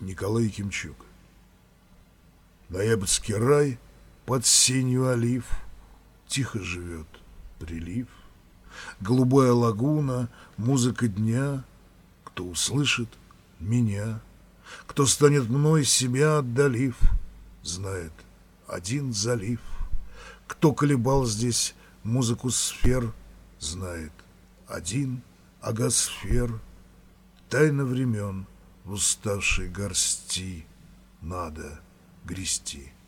Николай Якимчук. Ноябрьский рай под сенью олив, тихо живет прилив, голубая лагуна, музыка дня. Кто услышит меня, кто станет мной, себя отдалив, знает один залив. Кто колебал здесь музыку сфер, знает один агосфер. Тайна времен в уставшей горсти надо грести.